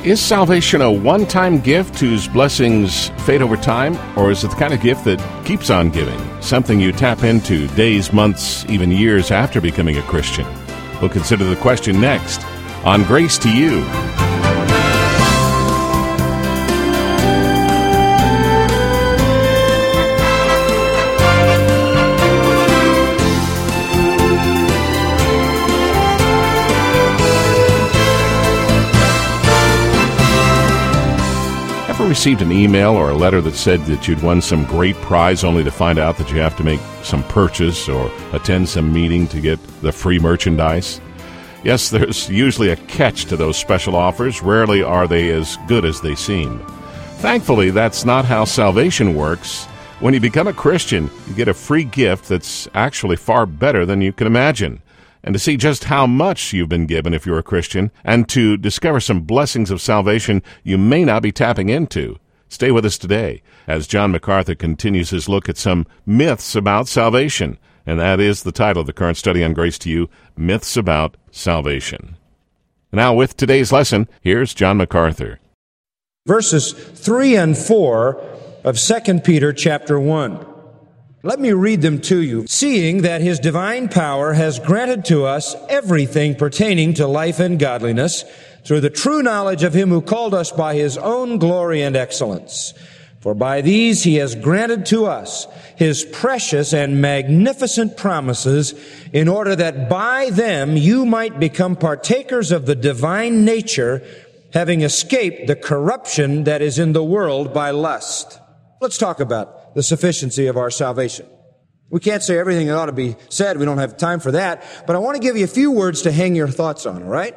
Is salvation a one-time gift whose blessings fade over time, or is it the kind of gift that keeps on giving, something you tap into days, months, even years after becoming a Christian? We'll consider the question next on Grace to You. Received an email or a letter that said that you'd won some great prize only to find out that you have to make some purchase or attend some meeting to get the free merchandise? Yes, there's usually a catch to those special offers. Rarely are they as good as they seem. Thankfully, that's not how salvation works. When you become a Christian, you get a free gift that's actually far better than you can imagine. And to see just how much you've been given if you're a Christian, and to discover some blessings of salvation you may not be tapping into. Stay with us today as John MacArthur continues his look at some myths about salvation. And that is the title of the current study on Grace to You, Myths About Salvation. Now with today's lesson, here's John MacArthur. Verses 3 and 4 of 2 Peter chapter 1. Let me read them to you. Seeing that His divine power has granted to us everything pertaining to life and godliness through the true knowledge of Him who called us by His own glory and excellence. For by these He has granted to us His precious and magnificent promises, in order that by them you might become partakers of the divine nature, having escaped the corruption that is in the world by lust. Let's talk about the sufficiency of our salvation. We can't say everything that ought to be said. We don't have time for that. But I want to give you a few words to hang your thoughts on, all right?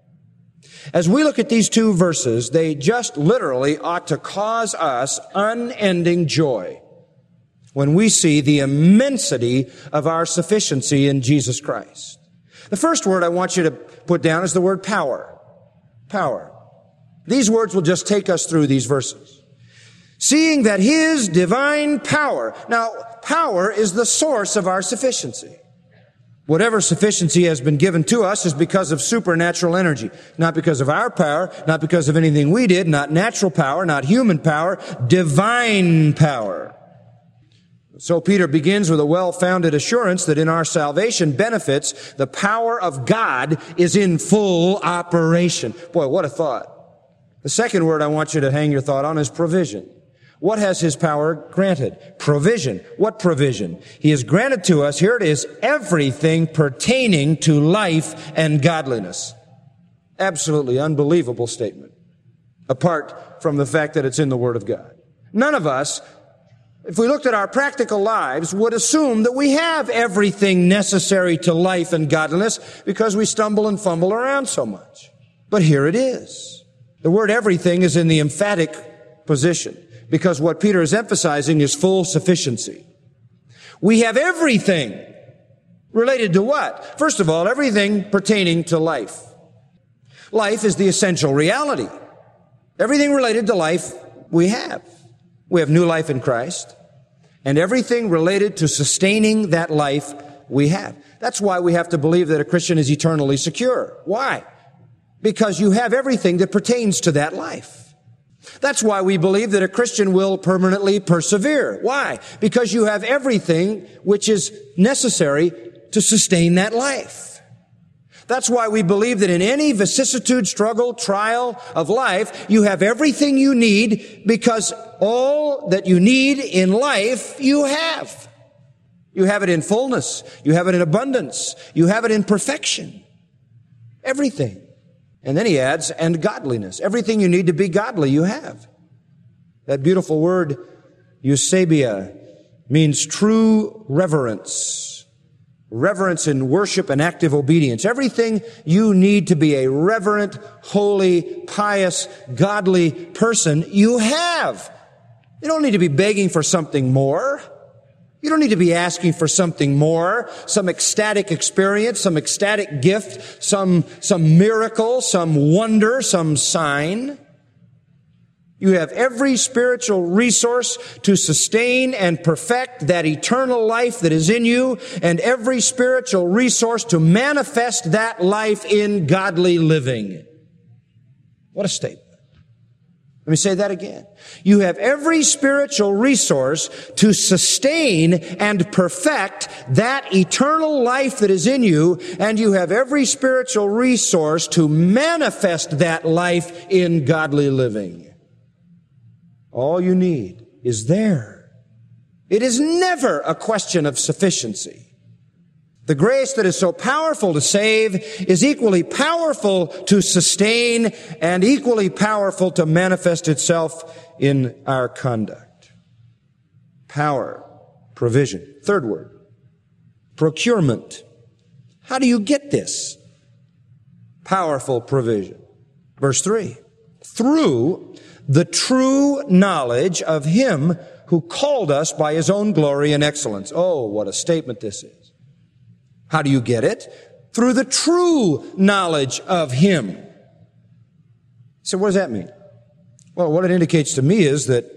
As we look at these two verses, they just literally ought to cause us unending joy when we see the immensity of our sufficiency in Jesus Christ. The first word I want you to put down is the word power. Power. These words will just take us through these verses. Seeing that His divine power. Now, power is the source of our sufficiency. Whatever sufficiency has been given to us is because of supernatural energy. Not because of our power, not because of anything we did, not natural power, not human power, divine power. So Peter begins with a well-founded assurance that in our salvation benefits, the power of God is in full operation. Boy, what a thought. The second word I want you to hang your thought on is provision. What has His power granted? Provision. What provision? He has granted to us, here it is, everything pertaining to life and godliness. Absolutely unbelievable statement, apart from the fact that it's in the Word of God. None of us, if we looked at our practical lives, would assume that we have everything necessary to life and godliness because we stumble and fumble around so much. But here it is. The word everything is in the emphatic position, because what Peter is emphasizing is full sufficiency. We have everything related to what? First of all, everything pertaining to life. Life is the essential reality. Everything related to life we have. We have new life in Christ, and everything related to sustaining that life we have. That's why we have to believe that a Christian is eternally secure. Why? Because you have everything that pertains to that life. That's why we believe that a Christian will permanently persevere. Why? Because you have everything which is necessary to sustain that life. That's why we believe that in any vicissitude, struggle, trial of life, you have everything you need, because all that you need in life, you have. You have it in fullness. You have it in abundance. You have it in perfection. Everything. And then he adds, and godliness. Everything you need to be godly, you have. That beautiful word, eusebia, means true reverence. Reverence in worship and active obedience. Everything you need to be a reverent, holy, pious, godly person, you have. You don't need to be begging for something more. You don't need to be asking for something more, some ecstatic experience, some ecstatic gift, some miracle, some wonder, some sign. You have every spiritual resource to sustain and perfect that eternal life that is in you, and every spiritual resource to manifest that life in godly living. What a statement. Let me say that again. You have every spiritual resource to sustain and perfect that eternal life that is in you, and you have every spiritual resource to manifest that life in godly living. All you need is there. It is never a question of sufficiency. The grace that is so powerful to save is equally powerful to sustain and equally powerful to manifest itself in our conduct. Power, provision. Third word, procurement. How do you get this? Powerful provision. Verse 3, through the true knowledge of Him who called us by His own glory and excellence. Oh, what a statement this is. How do you get it? Through the true knowledge of Him. So what does that mean? Well, what it indicates to me is that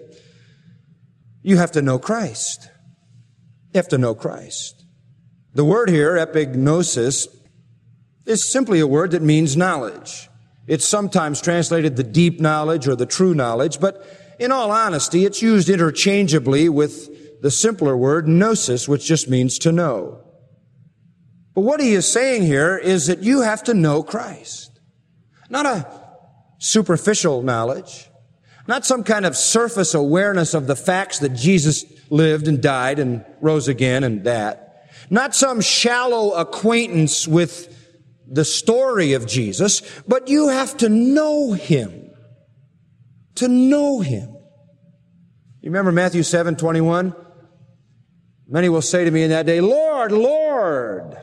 you have to know Christ. You have to know Christ. The word here, epignosis, is simply a word that means knowledge. It's sometimes translated the deep knowledge or the true knowledge, but in all honesty, it's used interchangeably with the simpler word gnosis, which just means to know. But what he is saying here is that you have to know Christ. Not a superficial knowledge, not some kind of surface awareness of the facts that Jesus lived and died and rose again and that. Not some shallow acquaintance with the story of Jesus, but you have to know Him. To know Him. You remember Matthew 7:21? Many will say to me in that day, Lord, Lord.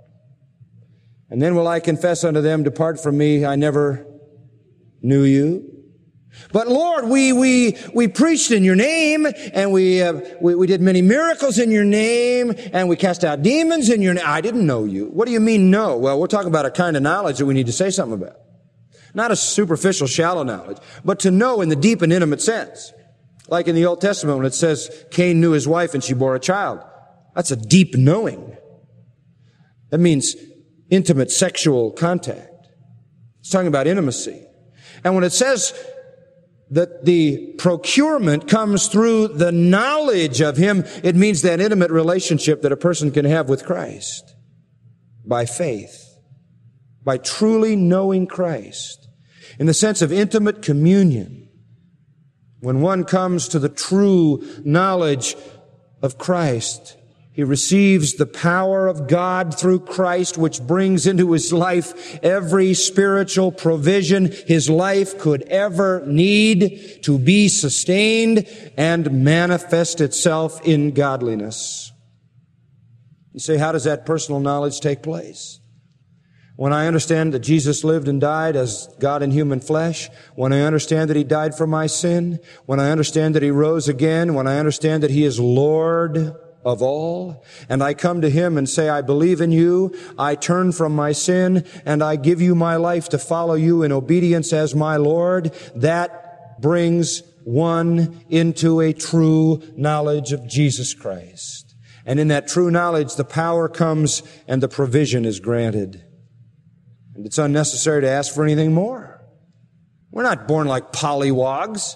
And then will I confess unto them, depart from me, I never knew you. But Lord, we preached in your name, and we did many miracles in your name, and we cast out demons in your name. I didn't know you. What do you mean know? Well, we're talking about a kind of knowledge that we need to say something about. Not a superficial, shallow knowledge, but to know in the deep and intimate sense. Like in the Old Testament when it says Cain knew his wife and she bore a child. That's a deep knowing. That means intimate sexual contact. It's talking about intimacy. And when it says that the procurement comes through the knowledge of Him, it means that intimate relationship that a person can have with Christ by faith, by truly knowing Christ, in the sense of intimate communion. When one comes to the true knowledge of Christ, he receives the power of God through Christ, which brings into his life every spiritual provision his life could ever need to be sustained and manifest itself in godliness. You say, how does that personal knowledge take place? When I understand that Jesus lived and died as God in human flesh, when I understand that He died for my sin, when I understand that He rose again, when I understand that He is Lord of all, and I come to Him and say, I believe in you, I turn from my sin, and I give you my life to follow you in obedience as my Lord, that brings one into a true knowledge of Jesus Christ. And in that true knowledge, the power comes and the provision is granted. And it's unnecessary to ask for anything more. We're not born like pollywogs.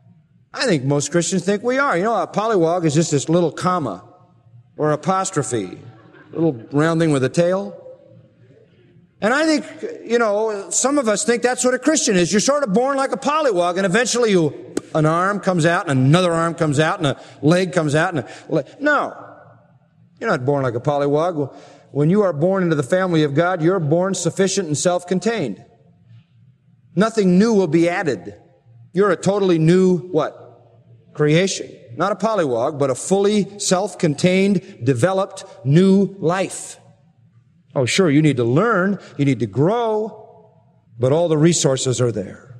I think most Christians think we are. You know, a pollywog is just this little comma or apostrophe, a little round thing with a tail. And I think, you know, some of us think that's what a Christian is. You're sort of born like a pollywog, and eventually an arm comes out, and another arm comes out, and a leg comes out, and a leg. No. You're not born like a pollywog. When you are born into the family of God, you're born sufficient and self-contained. Nothing new will be added. You're a totally new, what? Creation. Not a pollywog, but a fully self-contained, developed new life. Oh, sure, you need to learn, you need to grow, but all the resources are there.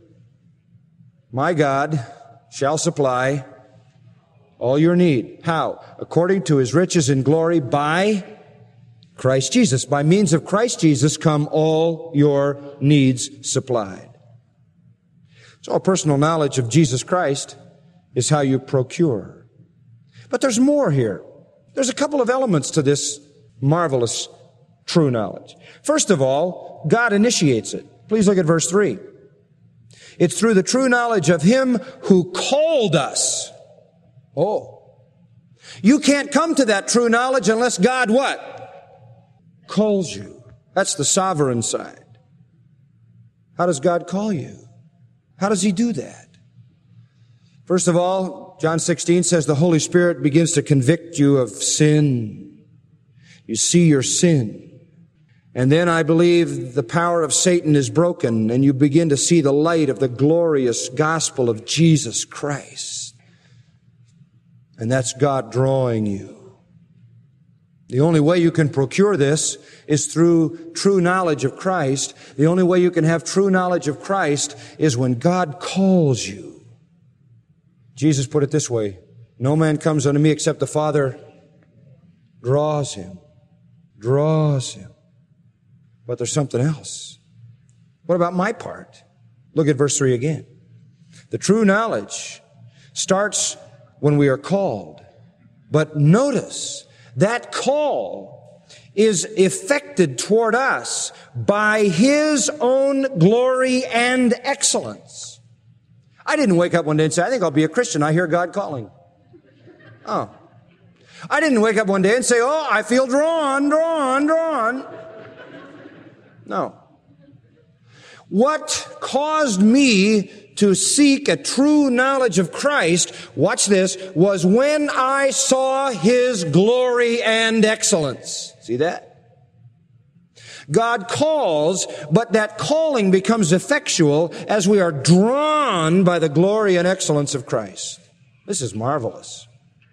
My God shall supply all your need. How? According to His riches in glory by Christ Jesus. By means of Christ Jesus come all your needs supplied. So a personal knowledge of Jesus Christ is how you procure. But there's more here. There's a couple of elements to this marvelous true knowledge. First of all, God initiates it. Please look at verse 3. It's through the true knowledge of Him who called us. Oh. You can't come to that true knowledge unless God what? Calls you. That's the sovereign side. How does God call you? How does He do that? First of all, John 16 says the Holy Spirit begins to convict you of sin. You see your sin. And then I believe the power of Satan is broken and you begin to see the light of the glorious gospel of Jesus Christ. And that's God drawing you. The only way you can procure this is through true knowledge of Christ. The only way you can have true knowledge of Christ is when God calls you. Jesus put it this way, no man comes unto me except the Father draws him. Draws him. But there's something else. What about my part? Look at verse 3 again. The true knowledge starts when we are called. But notice, that call is effected toward us by His own glory and excellence. I didn't wake up one day and say, I think I'll be a Christian. I hear God calling. Oh. I didn't wake up one day and say, oh, I feel drawn. No. What caused me to seek a true knowledge of Christ, watch this, was when I saw His glory and excellence. See that? God calls, but that calling becomes effectual as we are drawn by the glory and excellence of Christ. This is marvelous.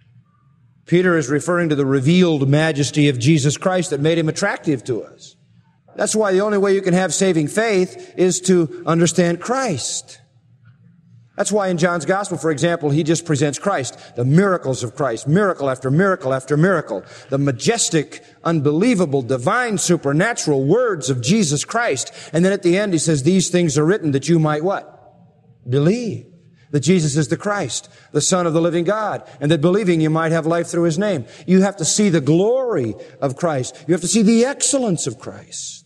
Peter is referring to the revealed majesty of Jesus Christ that made Him attractive to us. That's why the only way you can have saving faith is to understand Christ. That's why in John's Gospel, for example, he just presents Christ, the miracles of Christ, miracle after miracle after miracle, the majestic, unbelievable, divine, supernatural words of Jesus Christ. And then at the end he says, these things are written that you might what? Believe that Jesus is the Christ, the Son of the living God, and that believing you might have life through His name. You have to see the glory of Christ. You have to see the excellence of Christ.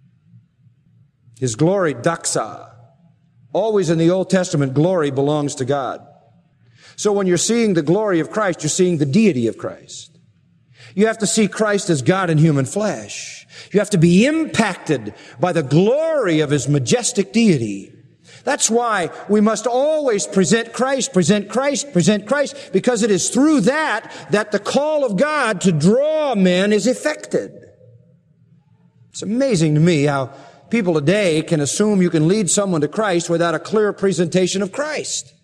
His glory, doxa. Always in the Old Testament, glory belongs to God. So when you're seeing the glory of Christ, you're seeing the deity of Christ. You have to see Christ as God in human flesh. You have to be impacted by the glory of His majestic deity. That's why we must always present Christ, because it is through that the call of God to draw men is effected. It's amazing to me how people today can assume you can lead someone to Christ without a clear presentation of Christ.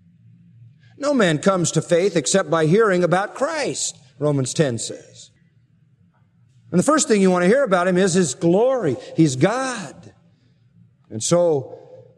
No man comes to faith except by hearing about Christ, Romans 10 says. And the first thing you want to hear about Him is His glory. He's God. And so,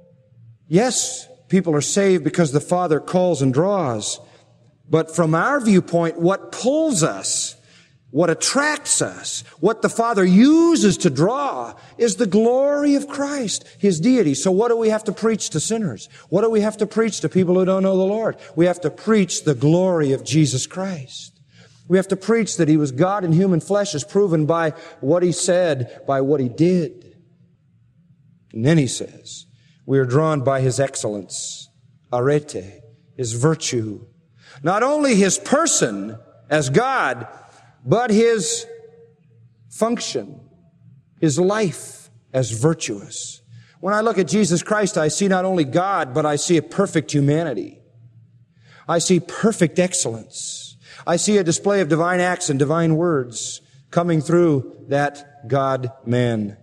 yes, people are saved because the Father calls and draws. But from our viewpoint, what pulls us, what attracts us, what the Father uses to draw is the glory of Christ, His deity. So what do we have to preach to sinners? What do we have to preach to people who don't know the Lord? We have to preach the glory of Jesus Christ. We have to preach that He was God in human flesh as proven by what He said, by what He did. And then He says, we are drawn by His excellence, arete, His virtue. Not only His person as God, but His function, His life as virtuous. When I look at Jesus Christ, I see not only God, but I see a perfect humanity. I see perfect excellence. I see a display of divine acts and divine words coming through that God-man.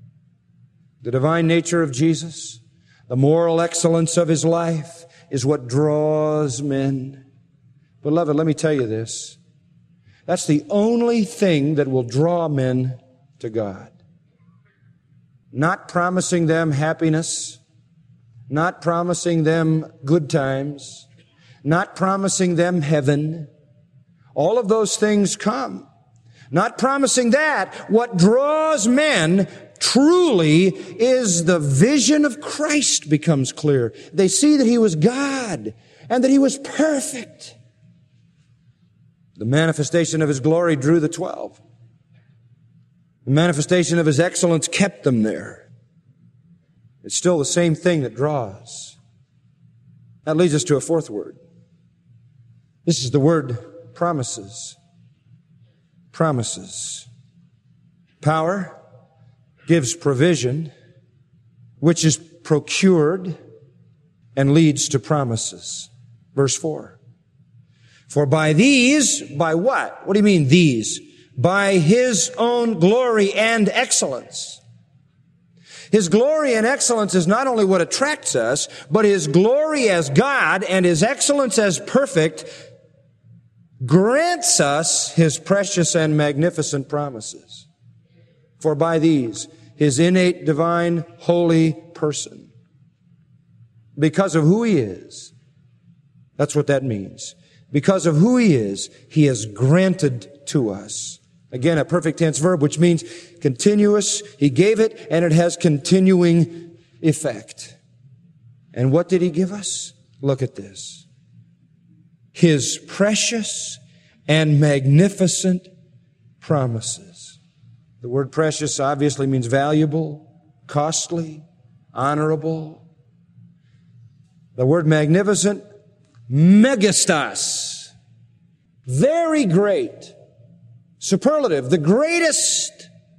The divine nature of Jesus, the moral excellence of His life is what draws men. Beloved, let me tell you this. That's the only thing that will draw men to God. Not promising them happiness, not promising them good times, not promising them heaven. All of those things come. Not promising that. What draws men truly is the vision of Christ becomes clear. They see that He was God and that He was perfect. The manifestation of His glory drew the 12. The manifestation of His excellence kept them there. It's still the same thing that draws. That leads us to a fourth word. This is the word promises. Promises. Power gives provision, which is procured and leads to promises. Verse 4. For by these, by what? What do you mean these? By His own glory and excellence. His glory and excellence is not only what attracts us, but His glory as God and His excellence as perfect grants us His precious and magnificent promises. For by these, His innate, divine, holy person, because of who He is, that's what that means. Because of who He is, He has granted to us. Again, a perfect tense verb, which means continuous. He gave it, and it has continuing effect. And what did He give us? Look at this. His precious and magnificent promises. The word precious obviously means valuable, costly, honorable. The word magnificent, megastas, very great, superlative, the greatest.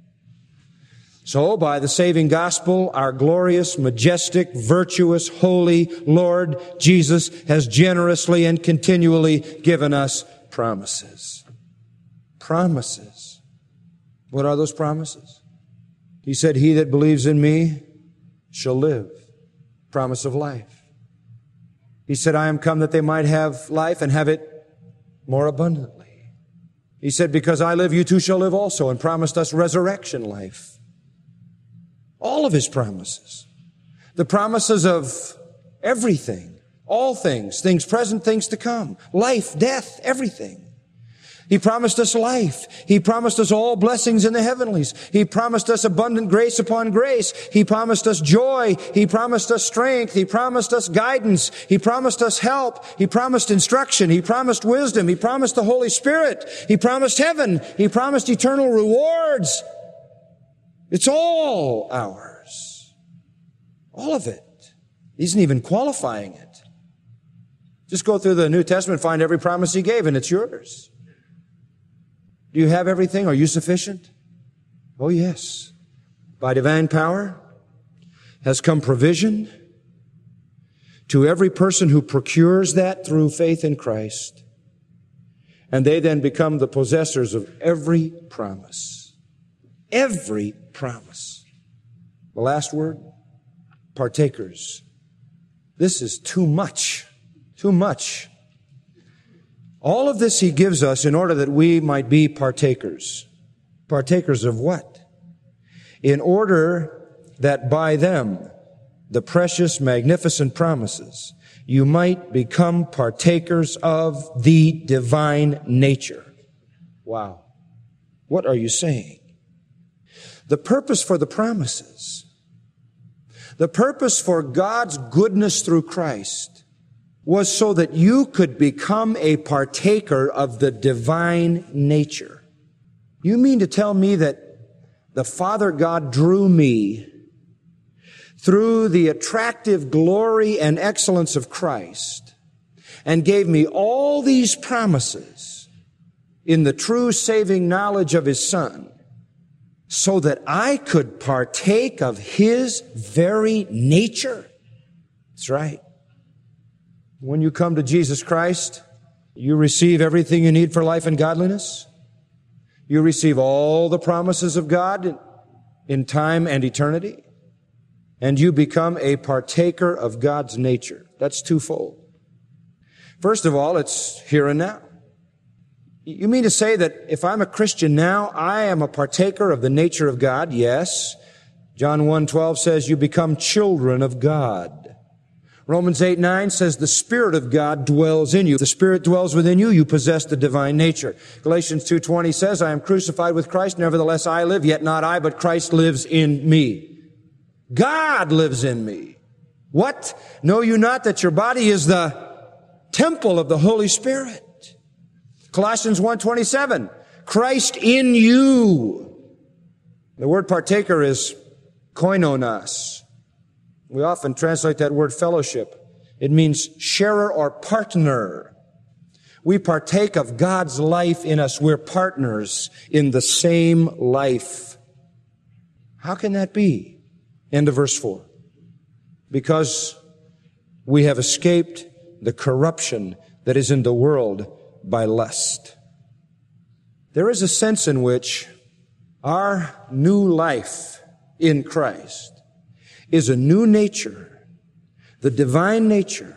So by the saving gospel, our glorious, majestic, virtuous, holy Lord Jesus has generously and continually given us promises. Promises. What are those promises? He said, He that believes in me shall live. Promise of life. He said, I am come that they might have life and have it more abundantly. He said, because I live, you too shall live also, and promised us resurrection life. All of His promises. The promises of everything, all things, things present, things to come, life, death, everything. He promised us life. He promised us all blessings in the heavenlies. He promised us abundant grace upon grace. He promised us joy. He promised us strength. He promised us guidance. He promised us help. He promised instruction. He promised wisdom. He promised the Holy Spirit. He promised heaven. He promised eternal rewards. It's all ours. All of it. He isn't even qualifying it. Just go through the New Testament, find every promise He gave, and it's yours. Do you have everything? Are you sufficient? Oh, yes. By divine power has come provision to every person who procures that through faith in Christ. And they then become the possessors of every promise. Every promise. The last word, partakers. This is too much. Too much. All of this He gives us in order that we might be partakers. Partakers of what? In order that by them, the precious, magnificent promises, you might become partakers of the divine nature. Wow. What are you saying? The purpose for the promises, the purpose for God's goodness through Christ, was so that you could become a partaker of the divine nature. You mean to tell me that the Father God drew me through the attractive glory and excellence of Christ and gave me all these promises in the true saving knowledge of His Son so that I could partake of His very nature? That's right. When you come to Jesus Christ, you receive everything you need for life and godliness. You receive all the promises of God in time and eternity. And you become a partaker of God's nature. That's twofold. First of all, it's here and now. You mean to say that if I'm a Christian now, I am a partaker of the nature of God? Yes. John 1:12 says you become children of God. Romans 8:9 says the Spirit of God dwells in you. The Spirit dwells within you. You possess the divine nature. Galatians 2:20 says, I am crucified with Christ. Nevertheless, I live, yet not I, but Christ lives in me. God lives in me. What? Know you not that your body is the temple of the Holy Spirit? Colossians 1:27, Christ in you. The word partaker is koinonos. We often translate that word fellowship. It means sharer or partner. We partake of God's life in us. We're partners in the same life. How can that be? End of verse 4. Because we have escaped the corruption that is in the world by lust. There is a sense in which our new life in Christ is a new nature, the divine nature,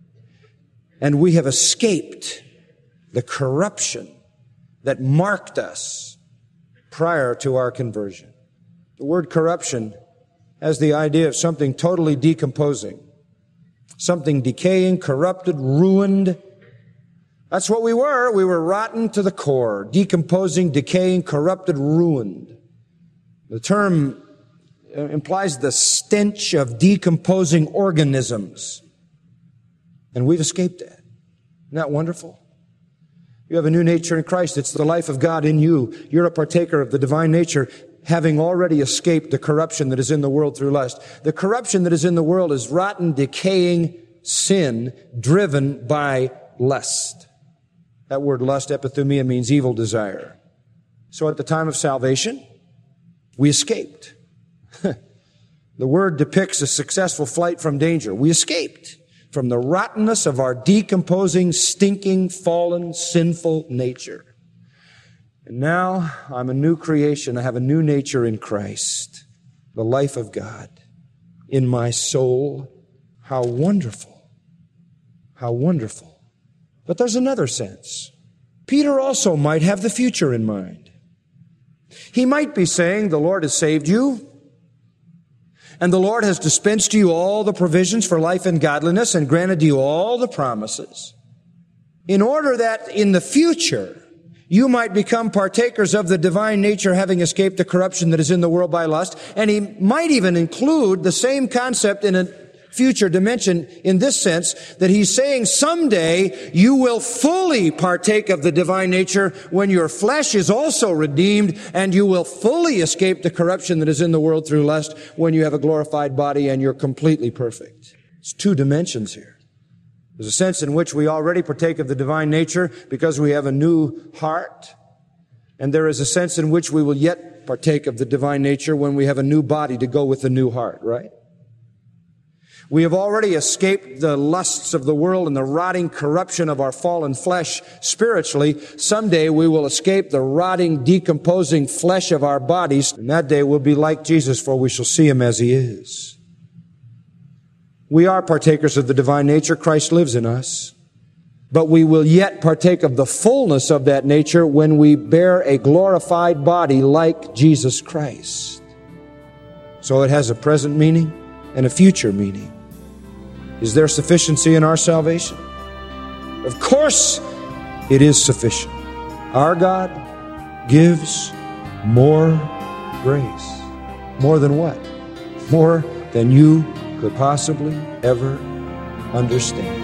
and we have escaped the corruption that marked us prior to our conversion. The word corruption has the idea of something totally decomposing, something decaying, corrupted, ruined. That's what we were. We were rotten to the core, decomposing, decaying, corrupted, ruined. The term implies the stench of decomposing organisms. And we've escaped that. Isn't that wonderful? You have a new nature in Christ. It's the life of God in you. You're a partaker of the divine nature, having already escaped the corruption that is in the world through lust. The corruption that is in the world is rotten, decaying sin driven by lust. That word lust, epithumia, means evil desire. So at the time of salvation, we escaped. The word depicts a successful flight from danger. We escaped from the rottenness of our decomposing, stinking, fallen, sinful nature. And now I'm a new creation. I have a new nature in Christ, the life of God in my soul. How wonderful. How wonderful. But there's another sense. Peter also might have the future in mind. He might be saying, the Lord has saved you, and the Lord has dispensed to you all the provisions for life and godliness and granted you all the promises, in order that in the future you might become partakers of the divine nature, having escaped the corruption that is in the world by lust. And he might even include the same concept in a future dimension in this sense, that he's saying someday you will fully partake of the divine nature when your flesh is also redeemed, and you will fully escape the corruption that is in the world through lust when you have a glorified body and you're completely perfect. It's two dimensions here. There's a sense in which we already partake of the divine nature because we have a new heart, and there is a sense in which we will yet partake of the divine nature when we have a new body to go with the new heart, right? We have already escaped the lusts of the world and the rotting corruption of our fallen flesh spiritually. Someday we will escape the rotting, decomposing flesh of our bodies, and that day we'll be like Jesus, for we shall see him as he is. We are partakers of the divine nature. Christ lives in us. But we will yet partake of the fullness of that nature when we bear a glorified body like Jesus Christ. So it has a present meaning and a future meaning. Is there sufficiency in our salvation? Of course, it is sufficient. Our God gives more grace. More than what? More than you could possibly ever understand.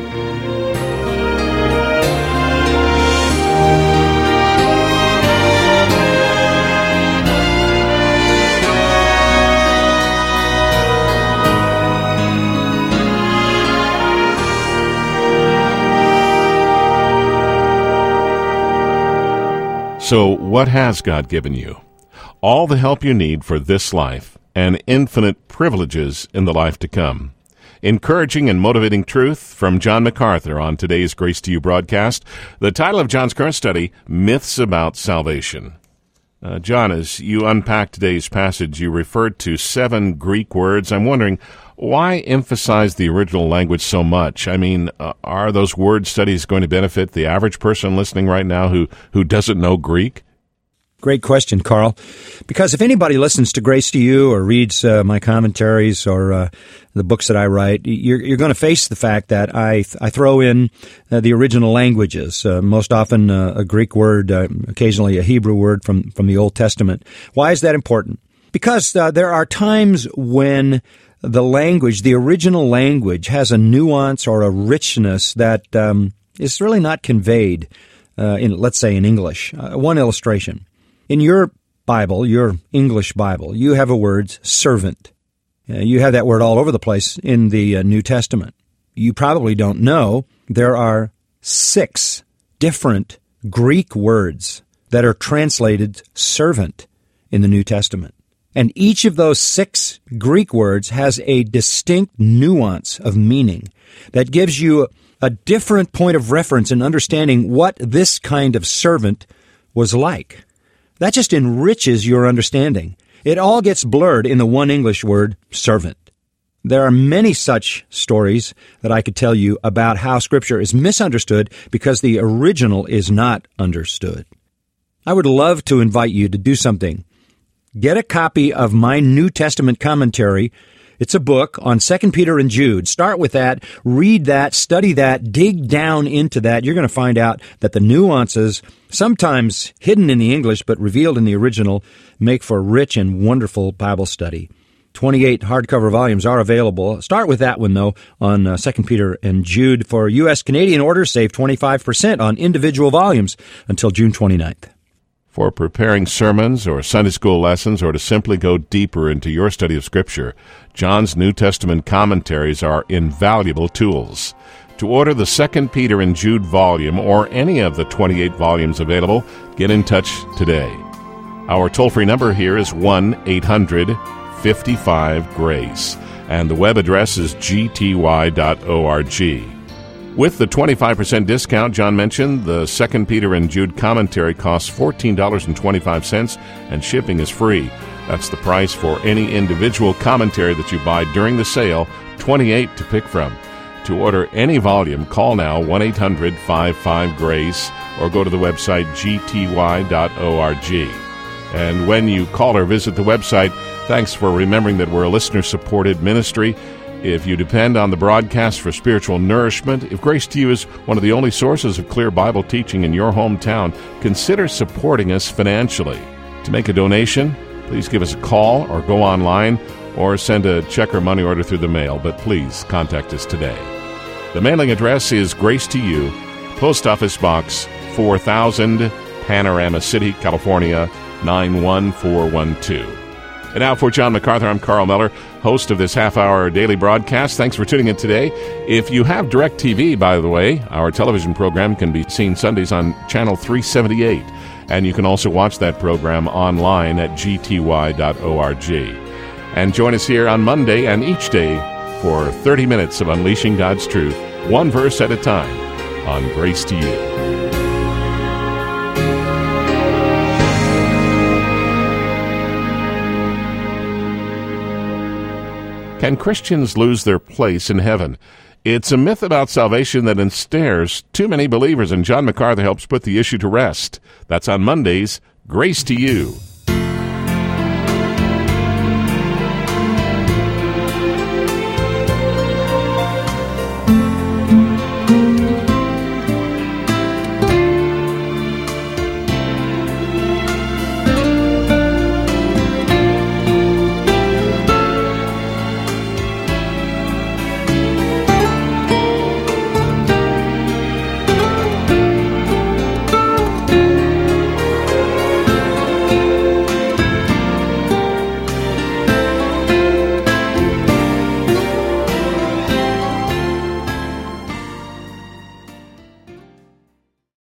So what has God given you? All the help you need for this life and infinite privileges in the life to come. Encouraging and motivating truth from John MacArthur on today's Grace to You broadcast. The title of John's current study, Myths About Salvation. John, as you unpack today's passage, you referred to 7 Greek words. I'm wondering, why emphasize the original language so much? I mean, are those word studies going to benefit the average person listening right now who doesn't know Greek? Great question, Carl. Because if anybody listens to Grace to You or reads my commentaries or the books that I write, you're going to face the fact that I throw in the original languages, most often a Greek word, occasionally a Hebrew word from the Old Testament. Why is that important? Because there are times when the language, the original language, has a nuance or a richness that is really not conveyed let's say, in English. One illustration. In your Bible, your English Bible, you have a word servant. You have that word all over the place in the New Testament. You probably don't know there are 6 different Greek words that are translated servant in the New Testament. And each of those 6 Greek words has a distinct nuance of meaning that gives you a different point of reference in understanding what this kind of servant was like. That just enriches your understanding. It all gets blurred in the one English word, servant. There are many such stories that I could tell you about how Scripture is misunderstood because the original is not understood. I would love to invite you to do something. Get a copy of my New Testament commentary. It's a book on 2 Peter and Jude. Start with that, read that, study that, dig down into that. You're going to find out that the nuances, sometimes hidden in the English but revealed in the original, make for rich and wonderful Bible study. 28 hardcover volumes are available. Start with that one, though, on 2 Peter and Jude. For U.S. Canadian orders, save 25% on individual volumes until June 29th. For preparing sermons or Sunday school lessons, or to simply go deeper into your study of Scripture, John's New Testament commentaries are invaluable tools. To order the 2 Peter and Jude volume or any of the 28 volumes available, get in touch today. Our toll-free number here is 1-800-55-GRACE, and the web address is gty.org. With the 25% discount John mentioned, the 2 Peter and Jude commentary costs $14.25, and shipping is free. That's the price for any individual commentary that you buy during the sale, 28 to pick from. To order any volume, call now 1-800-55-GRACE or go to the website gty.org. And when you call or visit the website, thanks for remembering that we're a listener-supported ministry. If you depend on the broadcast for spiritual nourishment, if Grace to You is one of the only sources of clear Bible teaching in your hometown, consider supporting us financially. To make a donation, please give us a call or go online or send a check or money order through the mail, but please contact us today. The mailing address is Grace to You, Post Office Box 4000, Panorama City, California, 91412. And now for John MacArthur, I'm Carl Miller, host of this half-hour daily broadcast. Thanks for tuning in today. If you have DirecTV, by the way, our television program can be seen Sundays on Channel 378. And you can also watch that program online at gty.org. And join us here on Monday and each day for 30 minutes of unleashing God's truth, one verse at a time, on Grace to You. Can Christians lose their place in heaven? It's a myth about salvation that ensnares too many believers, and John MacArthur helps put the issue to rest. That's on Mondays, Grace to You.